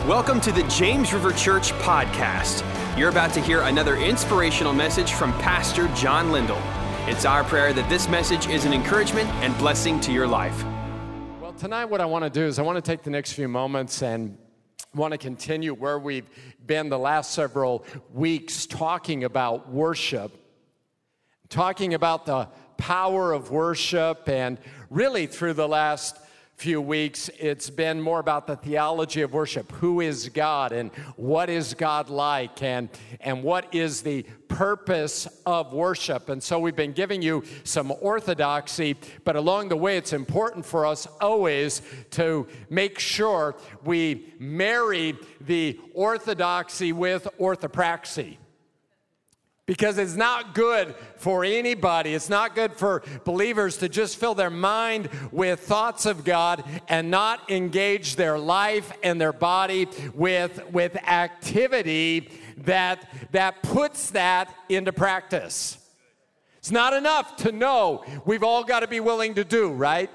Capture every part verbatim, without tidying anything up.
Welcome to the James River Church podcast. You're about to hear another inspirational message from Pastor John Lindell. It's our prayer that this message is an encouragement and blessing to your life. Well, tonight what I want to do is I want to take the next few moments and want to continue where we've been the last several weeks talking about worship, talking about the power of worship, and really through the last few weeks, it's been more about the theology of worship. Who is God and what is God like and, and what is the purpose of worship? And so we've been giving you some orthodoxy, but along the way, it's important for us always to make sure we marry the orthodoxy with orthopraxy. Because it's not good for anybody, it's not good for believers to just fill their mind with thoughts of God and not engage their life and their body with, with activity that, that puts that into practice. It's not enough to know. We've all got to be willing to do, right?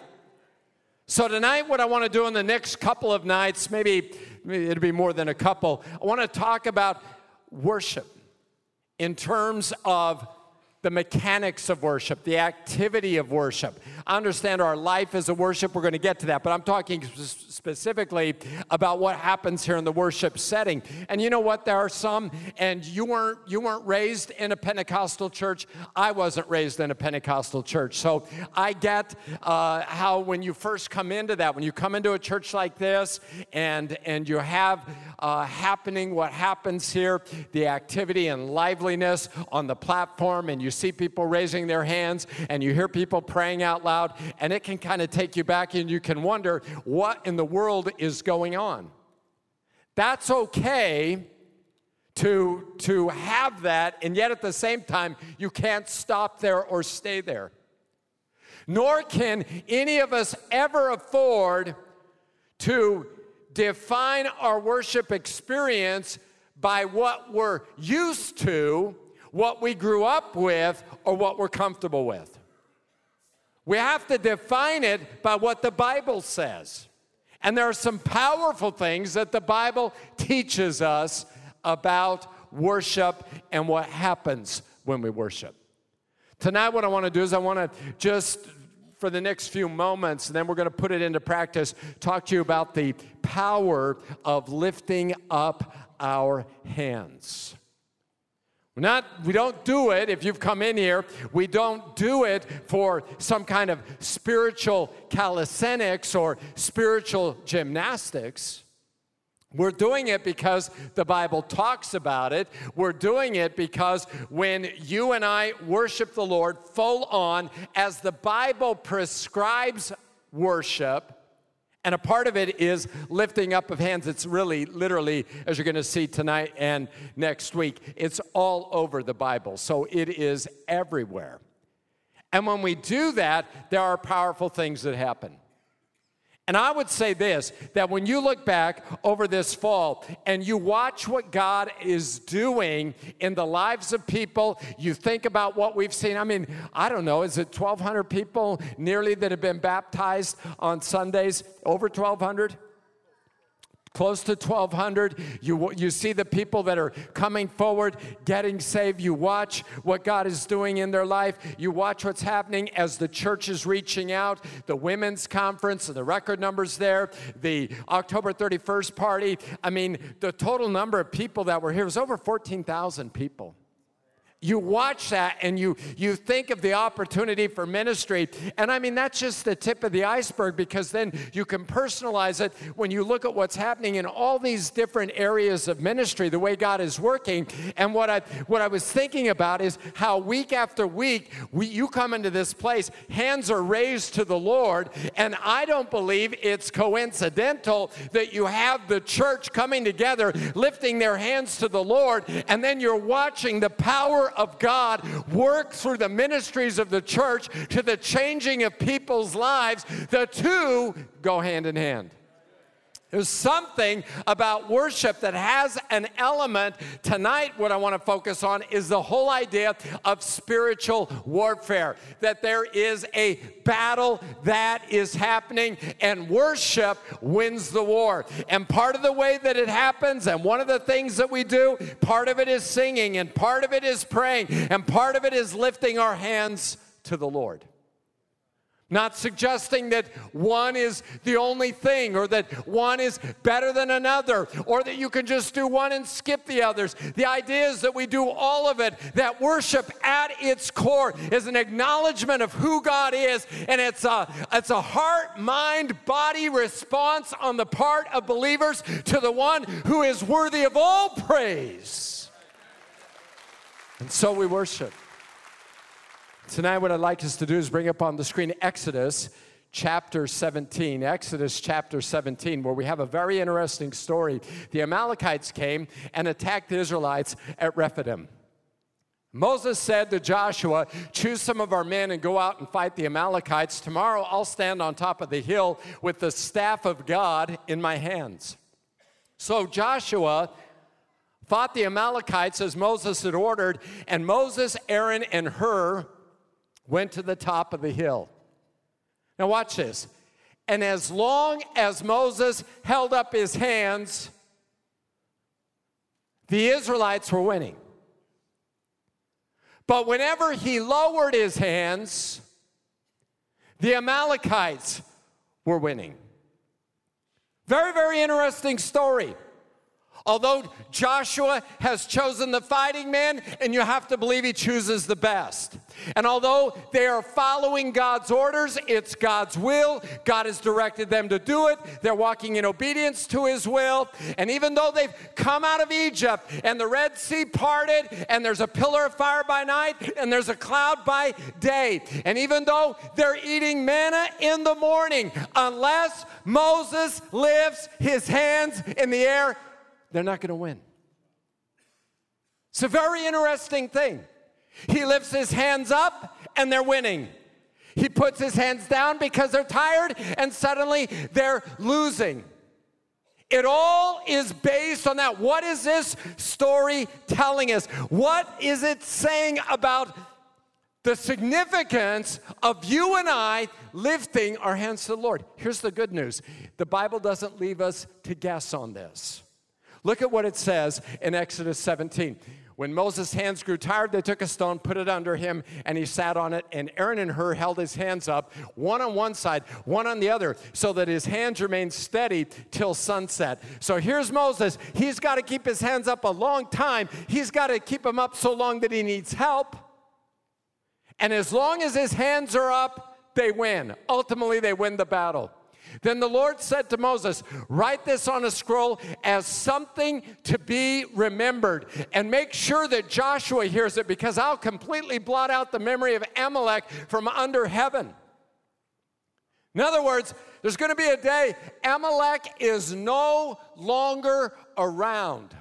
So tonight, what I want to do in the next couple of nights, maybe it'll be more than a couple, I want to talk about worship. In terms of the mechanics of worship, the activity of worship. I understand our life is a worship. We're going to get to that. But I'm talking specifically about what happens here in the worship setting. And you know what? There are some, and you weren't, you weren't raised in a Pentecostal church. I wasn't raised in a Pentecostal church. So I get uh, how when you first come into that, when you come into a church like this, and, and you have uh, happening what happens here, the activity and liveliness on the platform, and you see people raising their hands and you hear people praying out loud, and it can kind of take you back and you can wonder what in the world is going on. That's okay to, to have that, and yet at the same time, you can't stop there or stay there. Nor can any of us ever afford to define our worship experience by what we're used to, what we grew up with, or what we're comfortable with. We have to define it by what the Bible says. And there are some powerful things that the Bible teaches us about worship and what happens when we worship. Tonight, what I want to do is I want to just, for the next few moments, and then we're going to put it into practice, talk to you about the power of lifting up our hands. We're not, we don't do it, if you've come in here, we don't do it for some kind of spiritual calisthenics or spiritual gymnastics. We're doing it because the Bible talks about it. We're doing it because when you and I worship the Lord full on, as the Bible prescribes worship, and a part of it is lifting up of hands. It's really, literally, as you're going to see tonight and next week, it's all over the Bible. So it is everywhere. And when we do that, there are powerful things that happen. And I would say this, that when you look back over this fall and you watch what God is doing in the lives of people, you think about what we've seen. I mean, I don't know, is it twelve hundred people nearly that have been baptized on Sundays? Over twelve hundred? Close to twelve hundred. You, you see the people that are coming forward, getting saved. You watch what God is doing in their life. You watch what's happening as the church is reaching out. The women's conference, the record numbers there. The October thirty-first party. I mean, the total number of people that were here was over fourteen thousand people. You watch that and you, you think of the opportunity for ministry. And I mean, that's just the tip of the iceberg, because then you can personalize it when you look at what's happening in all these different areas of ministry, the way God is working. And what I, what I was thinking about is how week after week, we, you come into this place, hands are raised to the Lord, and I don't believe it's coincidental that you have the church coming together, lifting their hands to the Lord, and then you're watching the power of God work through the ministries of the church to the changing of people's lives. The two go hand in hand. There's something about worship that has an element. Tonight, what I want to focus on is the whole idea of spiritual warfare, that there is a battle that is happening, and worship wins the war. And part of the way that it happens, and one of the things that we do, part of it is singing, and part of it is praying, and part of it is lifting our hands to the Lord. Not suggesting that one is the only thing, or that one is better than another, or that you can just do one and skip the others. The idea is that we do all of it, that worship at its core is an acknowledgement of who God is, and it's a, it's a heart, mind, body response on the part of believers to the one who is worthy of all praise. And so we worship. Tonight, what I'd like us to do is bring up on the screen Exodus chapter seventeen. Exodus chapter seventeen, where we have a very interesting story. The Amalekites came and attacked the Israelites at Rephidim. Moses said to Joshua, choose some of our men and go out and fight the Amalekites. Tomorrow I'll stand on top of the hill with the staff of God in my hands. So Joshua fought the Amalekites as Moses had ordered, and Moses, Aaron, and Hur went to the top of the hill. Now watch this. And as long as Moses held up his hands, the Israelites were winning. But whenever he lowered his hands, the Amalekites were winning. Very, very interesting story. Although Joshua has chosen the fighting men, and you have to believe he chooses the best. And although they are following God's orders, it's God's will. God has directed them to do it. They're walking in obedience to his will. And even though they've come out of Egypt and the Red Sea parted, and there's a pillar of fire by night, and there's a cloud by day, and even though they're eating manna in the morning, unless Moses lifts his hands in the air, they're not going to win. It's a very interesting thing. He lifts his hands up and they're winning. He puts his hands down because they're tired and suddenly they're losing. It all is based on that. What is this story telling us? What is it saying about the significance of you and I lifting our hands to the Lord? Here's the good news. The Bible doesn't leave us to guess on this. Look at what it says in Exodus seventeen. When Moses' hands grew tired, they took a stone, put it under him, and he sat on it. And Aaron and Hur held his hands up, one on one side, one on the other, so that his hands remained steady till sunset. So here's Moses. He's got to keep his hands up a long time. He's got to keep them up so long that he needs help. And as long as his hands are up, they win. Ultimately, they win the battle. Then the Lord said to Moses, write this on a scroll as something to be remembered, and make sure that Joshua hears it, because I'll completely blot out the memory of Amalek from under heaven. In other words, there's going to be a day Amalek is no longer around.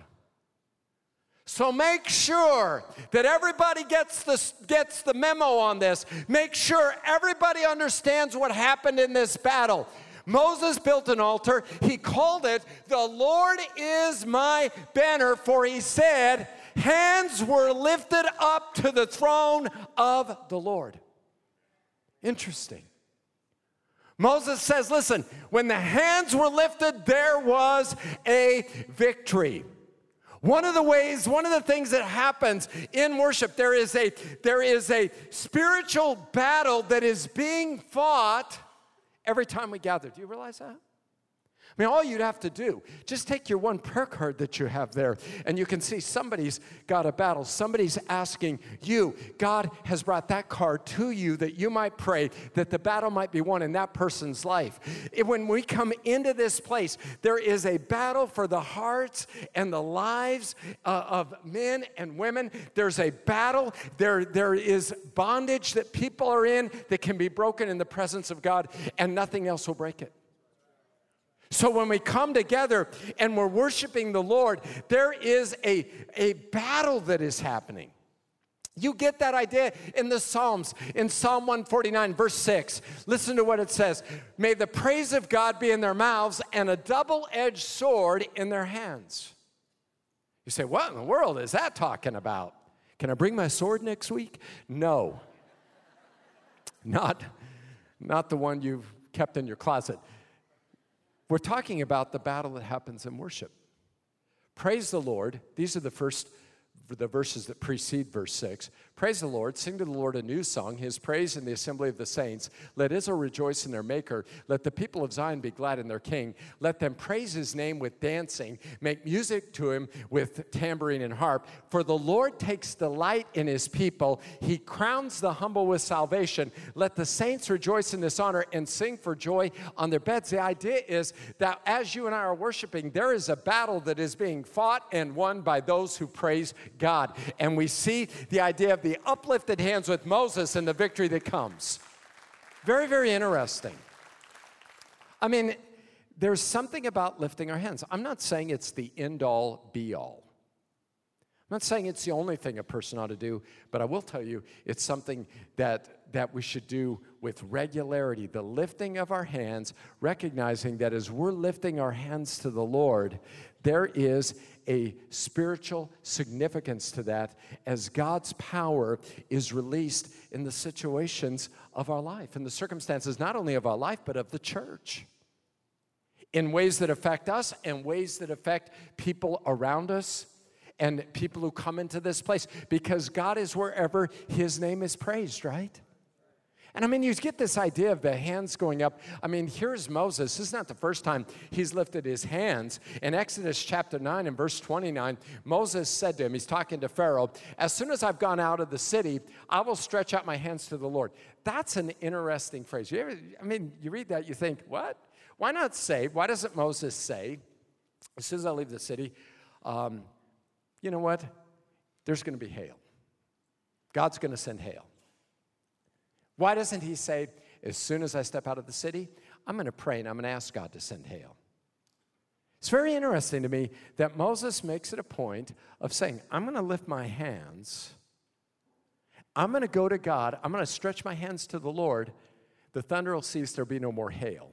So make sure that everybody gets the, gets the memo on this. Make sure everybody understands what happened in this battle. Moses built an altar. He called it, "The Lord is my banner," for he said, hands were lifted up to the throne of the Lord. Interesting. Moses says, listen, when the hands were lifted, there was a victory. One of the ways, one of the things that happens in worship, there is a, there is a spiritual battle that is being fought every time we gather. Do you realize that? I mean, all you'd have to do, just take your one prayer card that you have there, and you can see somebody's got a battle. Somebody's asking you. God has brought that card to you that you might pray that the battle might be won in that person's life. When we come into this place, there is a battle for the hearts and the lives uh, of men and women. There's a battle. There, there is bondage that people are in that can be broken in the presence of God, and nothing else will break it. So when we come together and we're worshiping the Lord, there is a, a battle that is happening. You get that idea in the Psalms. In Psalm one forty-nine, verse six, listen to what it says. May the praise of God be in their mouths and a double-edged sword in their hands. You say, what in the world is that talking about? Can I bring my sword next week? No. Not, not the one you've kept in your closet. We're talking about the battle that happens in worship. Praise the Lord. These are the first the verses that precede verse six. Praise the Lord, sing to the Lord a new song, his praise in the assembly of the saints. Let Israel rejoice in their maker. Let the people of Zion be glad in their king. Let them praise his name with dancing. Make music to him with tambourine and harp. For the Lord takes delight in his people. He crowns the humble with salvation. Let the saints rejoice in this honor and sing for joy on their beds. The idea is that as you and I are worshiping, there is a battle that is being fought and won by those who praise God. And we see the idea of the uplifted hands with Moses and the victory that comes. Very, very interesting. I mean, there's something about lifting our hands. I'm not saying it's the end-all, be-all. I'm not saying it's the only thing a person ought to do, but I will tell you it's something that, that we should do with regularity. The lifting of our hands, recognizing that as we're lifting our hands to the Lord, there is a spiritual significance to that as God's power is released in the situations of our life, in the circumstances not only of our life, but of the church, in ways that affect us and ways that affect people around us and people who come into this place, because God is wherever his name is praised, right? And I mean, you get this idea of the hands going up. I mean, here's Moses. This is not the first time he's lifted his hands. In Exodus chapter nine and verse twenty-nine, Moses said to him, he's talking to Pharaoh, as soon as I've gone out of the city, I will stretch out my hands to the Lord. That's an interesting phrase. You ever, I mean, you read that, you think, what? Why not say, why doesn't Moses say, as soon as I leave the city, um, you know what? There's going to be hail. God's going to send hail. Why doesn't he say, as soon as I step out of the city, I'm going to pray and I'm going to ask God to send hail? It's very interesting to me that Moses makes it a point of saying, I'm going to lift my hands. I'm going to go to God. I'm going to stretch my hands to the Lord. The thunder will cease. There'll be no more hail.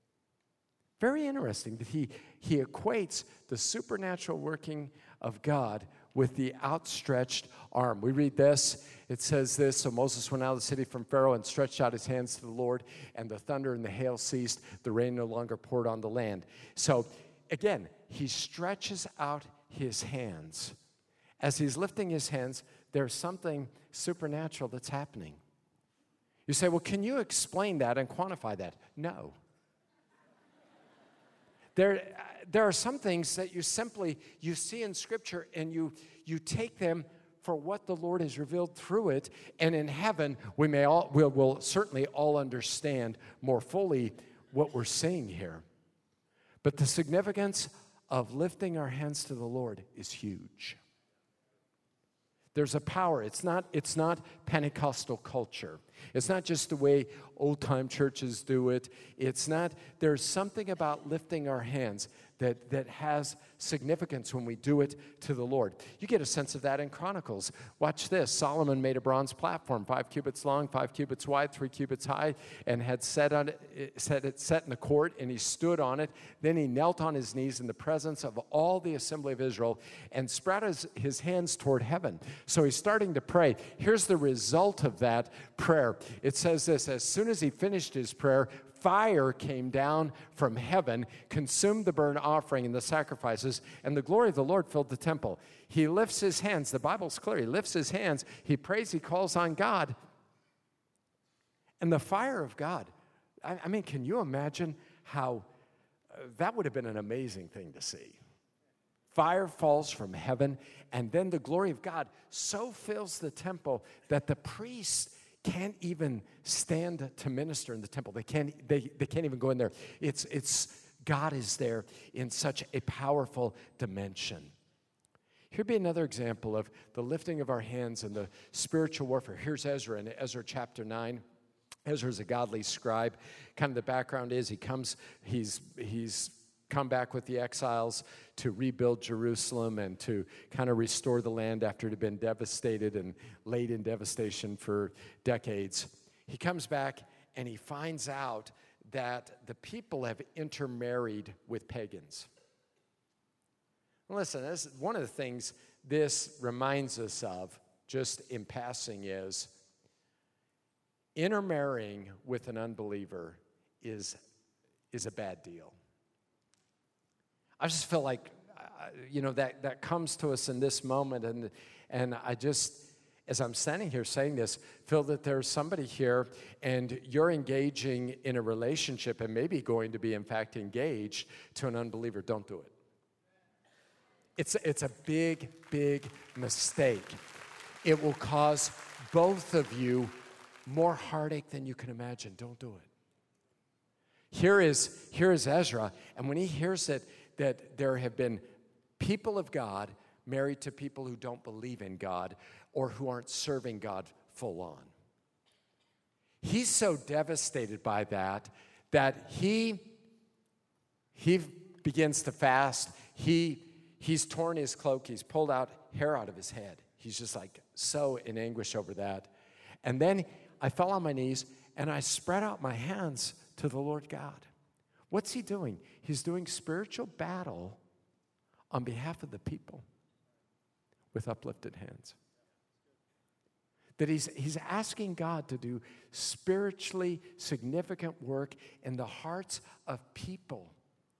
Very interesting that he, he equates the supernatural working of God with the outstretched arm. We read this. It says this, so Moses went out of the city from Pharaoh and stretched out his hands to the Lord, and the thunder and the hail ceased. The rain no longer poured on the land. So again, he stretches out his hands. As he's lifting his hands, there's something supernatural that's happening. You say, well, can you explain that and quantify that? No. There, there are some things that you simply, you see in Scripture and you, you take them for what the Lord has revealed through it. And in heaven, we may all, we'll, we'll certainly all understand more fully what we're seeing here. But the significance of lifting our hands to the Lord is huge. There's a power. It's not, it's not Pentecostal culture. It's not just the way old-time churches do it. It's not, there's something about lifting our hands that, that has significance when we do it to the Lord. You get a sense of that in Chronicles. Watch this. Solomon made a bronze platform, five cubits long, five cubits wide, three cubits high, and had set, on it, set it set in the court, and he stood on it. Then he knelt on his knees in the presence of all the assembly of Israel and spread his, his hands toward heaven. So he's starting to pray. Here's the result of that prayer. It says this, as soon as he finished his prayer, fire came down from heaven, consumed the burnt offering and the sacrifices, and the glory of the Lord filled the temple. He lifts his hands. The Bible's clear. He lifts his hands. He prays. He calls on God. And the fire of God, I, I mean, can you imagine how uh, that would have been an amazing thing to see? Fire falls from heaven, and then the glory of God so fills the temple that the priests can't even stand to minister in the temple. They can't, they, they can't even go in there. It's, it's, God is there in such a powerful dimension. Here'd be another example of the lifting of our hands and the spiritual warfare. Here's Ezra in Ezra chapter nine. Ezra's a godly scribe. Kind of the background is he comes, he's, he's come back with the exiles to rebuild Jerusalem and to kind of restore the land after it had been devastated and laid in devastation for decades. He comes back and he finds out that the people have intermarried with pagans. Listen, this, one of the things this reminds us of, just in passing, is intermarrying with an unbeliever is, is a bad deal. I just feel like, uh, you know, that, that comes to us in this moment, and, and I just, as I'm standing here saying this, feel that there's somebody here, and you're engaging in a relationship and maybe going to be, in fact, engaged to an unbeliever. Don't do it. It's, it's a big, big mistake. It will cause both of you more heartache than you can imagine. Don't do it. Here is, here is Ezra, and when he hears that, that there have been people of God married to people who don't believe in God or who aren't serving God full on, he's so devastated by that that he, he begins to fast. He, he's torn his cloak. He's pulled out hair out of his head. He's just like so in anguish over that. And then I fell on my knees and I spread out my hands to the Lord God. What's he doing? He's doing spiritual battle on behalf of the people with uplifted hands. That he's, he's asking God to do spiritually significant work in the hearts of people,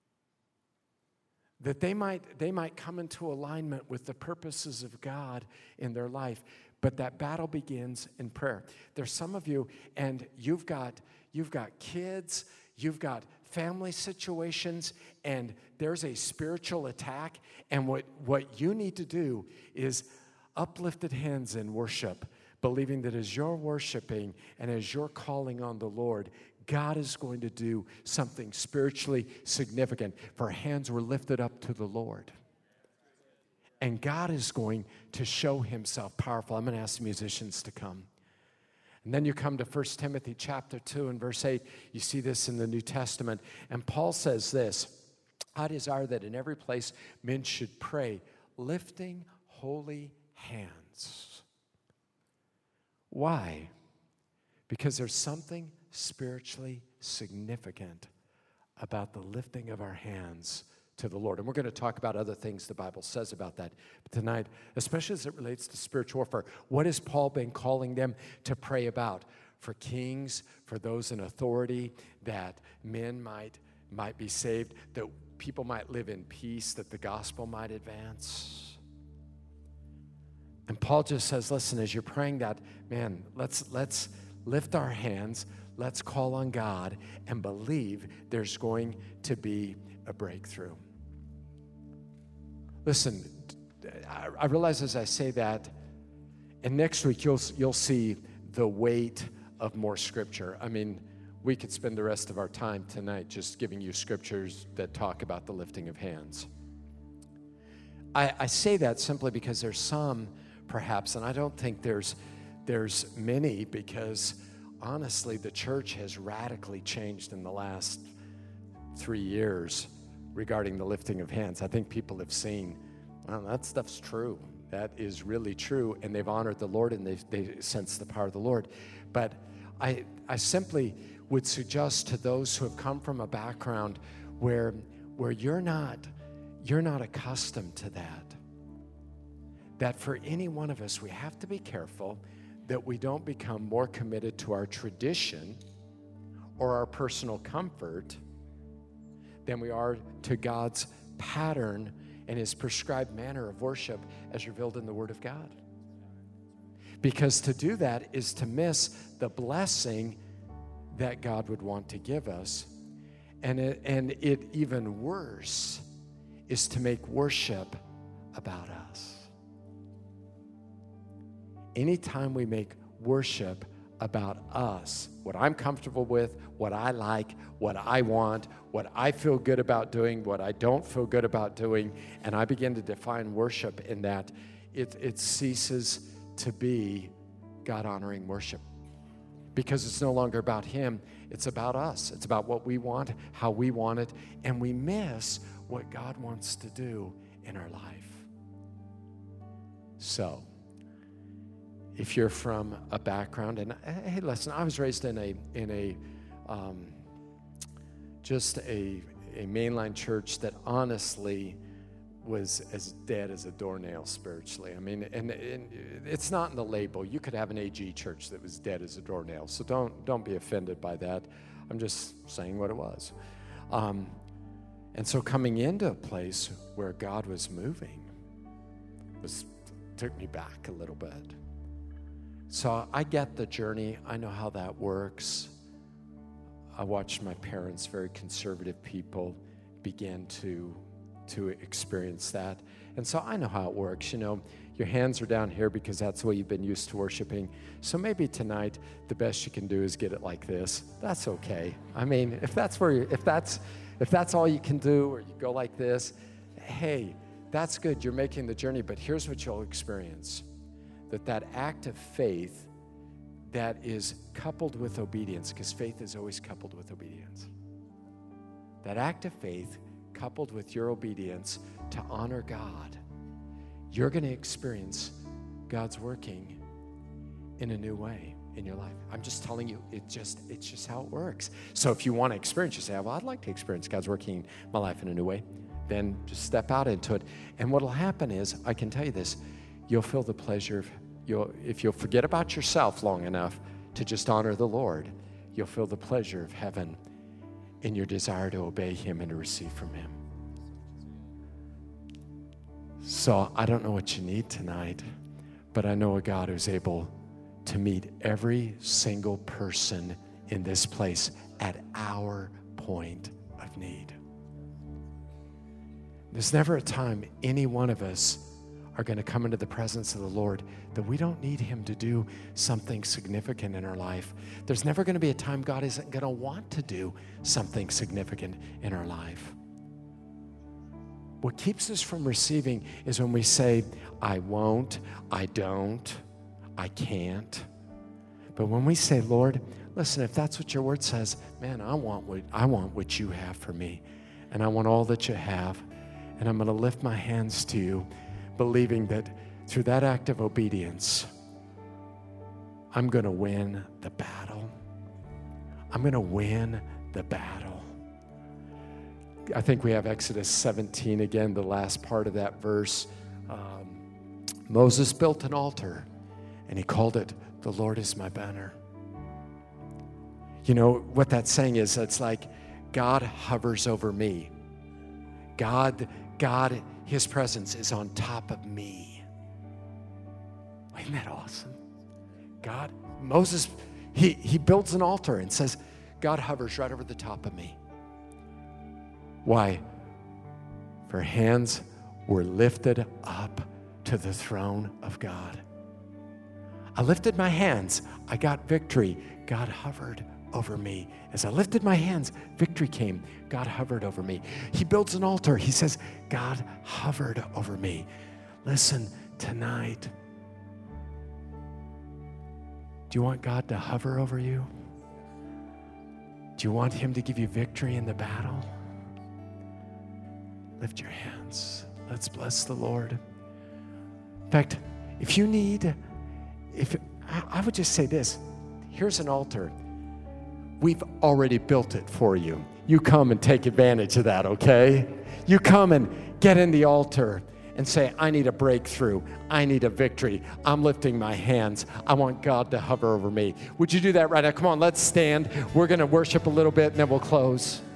that they might, they might come into alignment with the purposes of God in their life. But that battle begins in prayer. There's some of you, and you've got, you've got kids, you've got family situations, and there's a spiritual attack. And what, what you need to do is uplifted hands in worship, believing that as you're worshiping and as you're calling on the Lord, God is going to do something spiritually significant. For hands were lifted up to the Lord. And God is going to show himself powerful. I'm going to ask the musicians to come. And then you come to First Timothy chapter two and verse eight. You see this in the New Testament. And Paul says this, I desire that in every place men should pray, lifting holy hands. Why? Because there's something spiritually significant about the lifting of our hands to the Lord. And we're going to talk about other things the Bible says about that. But tonight, especially as it relates to spiritual warfare, what has Paul been calling them to pray about? For kings, for those in authority, that men might, might be saved, that people might live in peace, that the gospel might advance. And Paul just says, listen, as you're praying that, man, let's, let's lift our hands, let's call on God and believe there's going to be a breakthrough. Listen, I realize as I say that, and next week you'll, you'll see the weight of more scripture. I mean, we could spend the rest of our time tonight just giving you scriptures that talk about the lifting of hands. I, I say that simply because there's some, perhaps, and I don't think there's, there's many, because honestly, the church has radically changed in the last three years regarding the lifting of hands. I think people have seen, well, that stuff's true. That is really true, and they've honored the Lord, and they've, they sense the power of the Lord. But I, I simply would suggest to those who have come from a background where, where you're not, you're not accustomed to that, that for any one of us, we have to be careful that we don't become more committed to our tradition or our personal comfort than we are to God's pattern and his prescribed manner of worship as revealed in the Word of God. Because to do that is to miss the blessing that God would want to give us. And it, and it even worse is to make worship about us. Anytime we make worship about us, what I'm comfortable with, what I like, what I want, what I feel good about doing, what I don't feel good about doing, and I begin to define worship in that, it, it ceases to be God-honoring worship, because it's no longer about him, It's about us. It's about what we want, how we want it, and we miss what God wants to do in our life. So, if you're from a background, and hey, listen, I was raised in a in a um, just a a mainline church that honestly was as dead as a doornail spiritually. I mean, and, and it's not in the label. You could have an A G church that was dead as a doornail. So don't don't be offended by that. I'm just saying what it was. Um, and so coming into a place where God was moving was took me back a little bit. So I get the journey. I know how that works. I watched my parents, very conservative people, begin to to experience that. And so I know how it works. You know, your hands are down here because that's the way you've been used to worshiping. So maybe tonight the best you can do is get it like this. That's okay. I mean, if that's where you, if that's if that's all you can do, or you go like this, hey, that's good. You're making the journey. But here's what you'll experience: that that act of faith that is coupled with obedience, because faith is always coupled with obedience. That act of faith coupled with your obedience to honor God, you're going to experience God's working in a new way in your life. I'm just telling you, it just it's just how it works. So if you want to experience, you say, well, I'd like to experience God's working in my life in a new way, then just step out into it. And what will happen is, I can tell you this, you'll feel the pleasure of, you'll, if you'll forget about yourself long enough to just honor the Lord, you'll feel the pleasure of heaven in your desire to obey Him and to receive from Him. So I don't know what you need tonight, but I know a God who's able to meet every single person in this place at our point of need. There's never a time any one of us are going to come into the presence of the Lord that we don't need Him to do something significant in our life. There's never going to be a time God isn't going to want to do something significant in our life. What keeps us from receiving is when we say, I won't, I don't, I can't. But when we say, Lord, listen, if that's what your word says, man, I want what I want what you have for me. And I want all that you have. And I'm going to lift my hands to you, believing that through that act of obedience, I'm going to win the battle. I'm going to win the battle. I think we have Exodus seventeen again, the last part of that verse. Um, Moses built an altar, and he called it, "The Lord is my banner." You know, what that's saying is, it's like God hovers over me. God, God, His presence is on top of me. Isn't that awesome? God, Moses, he, he builds an altar and says, God hovers right over the top of me. Why? For hands were lifted up to the throne of God. I lifted my hands. I got victory. God hovered over me. As I lifted my hands, victory came. God hovered over me. He builds an altar. He says, God hovered over me. Listen, tonight, do you want God to hover over you? Do you want Him to give you victory in the battle? Lift your hands. Let's bless the Lord. In fact, if you need, if I would just say this, here's an altar. We've already built it for you. You come and take advantage of that, okay? You come and get in the altar and say, I need a breakthrough. I need a victory. I'm lifting my hands. I want God to hover over me. Would you do that right now? Come on, let's stand. We're going to worship a little bit and then we'll close.